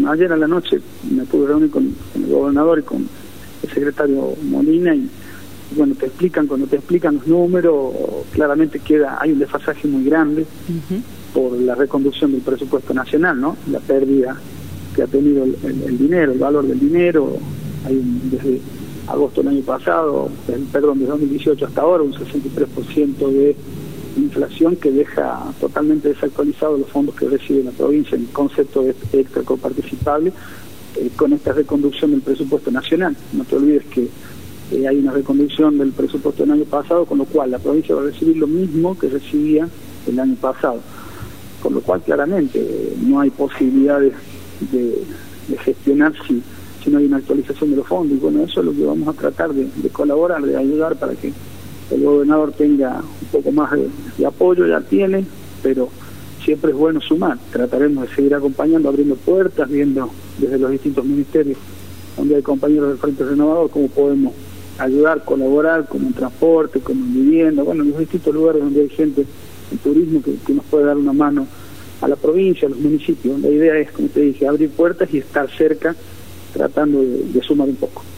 ayer a la noche me pude reunir con el gobernador y con el secretario Molina y bueno, cuando te explican los números, claramente hay un desfasaje muy grande por la reconducción del presupuesto nacional, ¿no? La pérdida que ha tenido el dinero, el valor del dinero, desde agosto del año pasado, desde 2018 hasta ahora, un 63% de inflación que deja totalmente desactualizados los fondos que recibe la provincia en el concepto de extra coparticipable con esta reconducción del presupuesto nacional. No te olvides que hay una reconducción del presupuesto del año pasado, con lo cual la provincia va a recibir lo mismo que recibía el año pasado, con lo cual claramente no hay posibilidades de gestionar si no hay una actualización de los fondos, y bueno, eso es lo que vamos a tratar de colaborar, de ayudar para que el gobernador tenga un poco más de apoyo. Ya tiene, pero siempre es bueno sumar. Trataremos de seguir acompañando, abriendo puertas, viendo desde los distintos ministerios donde hay compañeros del Frente Renovador cómo podemos ayudar, colaborar, como en transporte, como en vivienda, bueno, en los distintos lugares donde hay gente en turismo que nos puede dar una mano a la provincia, a los municipios. La idea es, como te dije, abrir puertas y estar cerca, tratando de sumar un poco.